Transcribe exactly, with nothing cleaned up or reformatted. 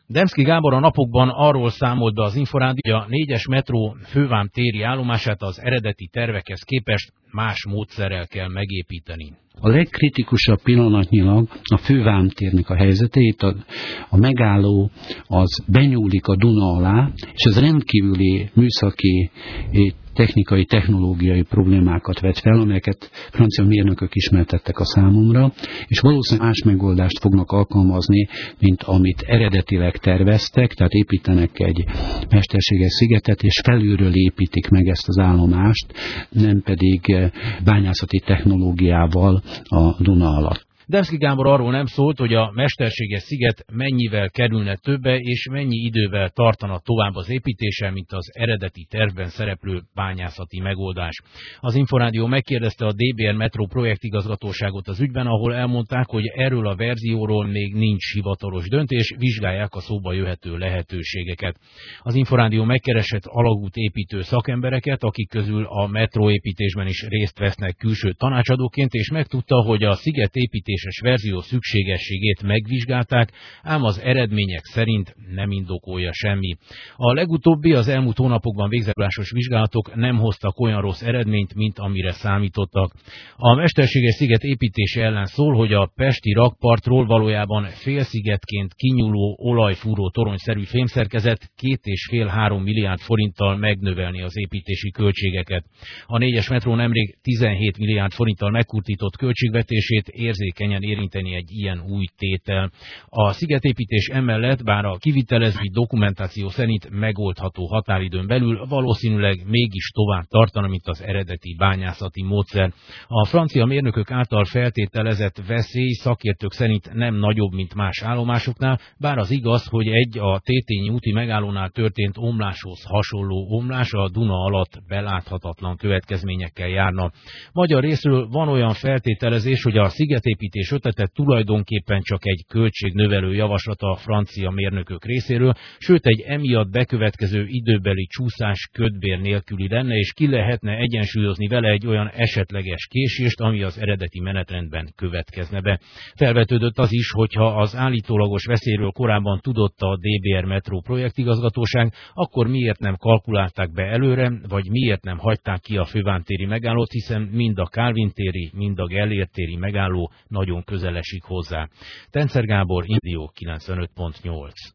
Demszky Gábor a napokban arról számolt be az Inforádió, hogy a négyes metró fővám téri állomását az eredeti tervekhez képest más módszerrel kell megépíteni. A legkritikusabb pillanatnyilag a fővámtérnek a helyzete, itt a, a megálló az benyúlik a Duna alá, és ez rendkívüli műszaki, technikai, technológiai problémákat vet fel, amelyeket francia mérnökök ismertettek a számomra, és valószínűleg más megoldást fognak alkalmazni, mint amit eredetileg terveztek, tehát építenek egy mesterséges szigetet, és felülről építik meg ezt az állomást, nem pedig bányászati technológiával a Duna alatt. Demszky Gábor arról nem szólt, hogy a mesterséges sziget mennyivel kerülne többe, és mennyi idővel tartana tovább az építése, mint az eredeti tervben szereplő bányászati megoldás. Az Inforádió megkérdezte a dé bé er Metro projektigazgatóságot az ügyben, ahol elmondták, hogy erről a verzióról még nincs hivatalos döntés, vizsgálják a szóba jöhető lehetőségeket. Az Inforádió megkeresett alagútépítő szakembereket, akik közül a metróépítésben is részt vesznek külső tanácsadóként, és megtudta, hogy a sziget építés verzió szükségességét megvizsgálták, ám az eredmények szerint nem indokolja semmi. A legutóbbi, az elmúlt hónapokban végzett vizsgálatok nem hoztak olyan rossz eredményt, mint amire számítottak. A mesterséges sziget építése ellen szól, hogy a pesti rakpartról valójában félszigetként kinyúló olajfúró toronyszerű fémszerkezet két és fél-három milliárd forinttal megnövelni az építési költségeket. A négyes metró nemrég tizenhét milliárd forinttal megkurtított költségvetését érzékeny érinteni egy ilyen új tétel. A szigetépítés emellett, bár a kivitelezői dokumentáció szerint megoldható határidőn belül, valószínűleg mégis tovább tartana, mint az eredeti bányászati módszer. A francia mérnökök által feltételezett veszély szakértők szerint nem nagyobb, mint más állomásoknál, bár az igaz, hogy egy a Tétényi úti megállónál történt omláshoz hasonló omlás a Duna alatt beláthatatlan következményekkel járna. Magyar részről van olyan feltételezés, hogy a szigetépítés ötlete tulajdonképpen csak egy költségnövelő javaslat a francia mérnökök részéről, sőt egy emiatt bekövetkező időbeli csúszás kötbér nélküli lenne, és ki lehetne egyensúlyozni vele egy olyan esetleges késést, ami az eredeti menetrendben következne be. Felvetődött az is, hogyha az állítólagos veszélyről korábban tudott a dé bé er Metro projektigazgatóság, akkor miért nem kalkulálták be előre, vagy miért nem hagyták ki a fővámtéri megállót, hiszen mind a Kálvin téri, mind a Gellért téri megálló nagyon közel esik hozzá. Tencer Gábor, Indió kilencvenöt pont nyolc.